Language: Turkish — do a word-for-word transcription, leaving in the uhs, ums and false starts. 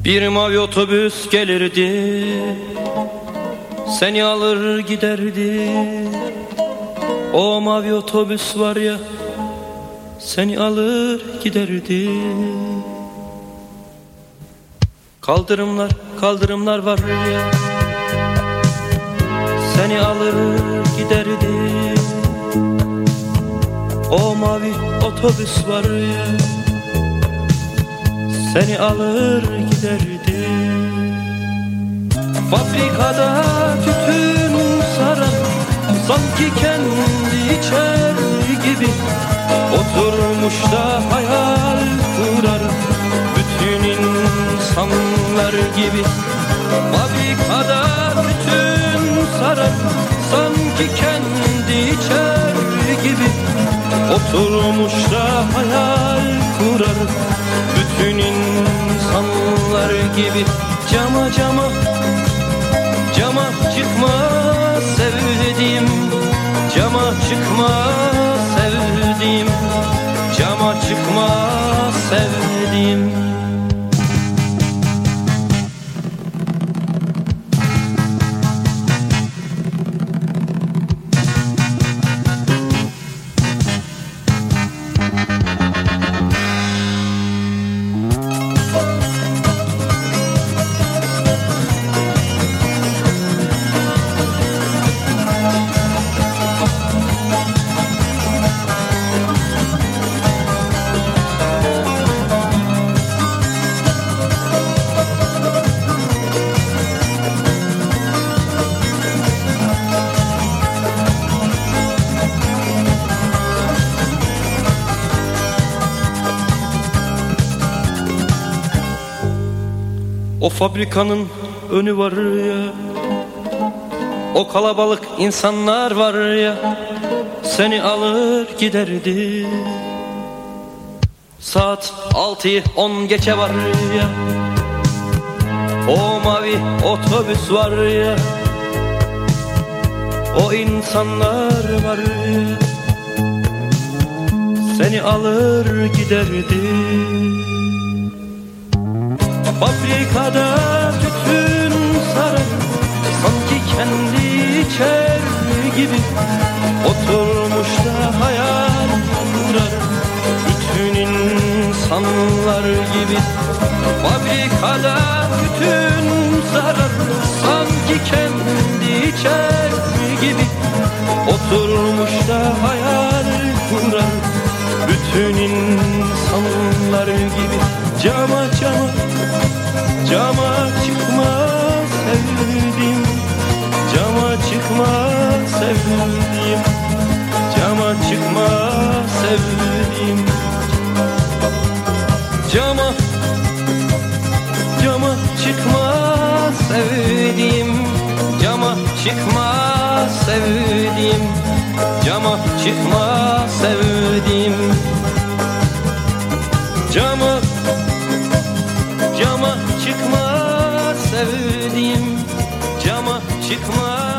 Bir mavi otobüs gelirdi, seni alır giderdi. O mavi otobüs var ya, seni alır giderdi. Kaldırımlar, kaldırımlar var ya, seni alır giderdi. O mavi otobüs var ya, seni alır giderdi. Fabrikada tütün saran, sanki kendi içer gibi, oturmuş da hayal kurar bütün insanlar gibi. Fabrikada tütün saran, sanki kendi içer gibi, oturmuş da hayal kurar bütün insanlar gibi. Cama cama, cama çıkma sevdiğim, cama çıkma sevdiğim, cama çıkma sevdiğim. O fabrikanın önü var ya, o kalabalık insanlar var ya, seni alır giderdi. Saat altıyı on geçe var ya, o mavi otobüs var ya, o insanlar var ya, seni alır giderdi. Fabrikada tütün sarar, sanki kendi içer gibi, oturmuş da hayal kurar bütün insanlar gibi. Fabrikada tütün sarar, sanki kendi içer gibi, oturmuş da hayal kurar bütün insanlar gibi. Cama cama, cama çıkma sevdiğim, cama çıkma sevdiğim, cama çıkma sevdiğim. Cama, cama çıkma sevdiğim, cama çıkma sevdiğim, cama çıkma sevdiğim. Cama, cama çıkma sevdiğim, cama çıkma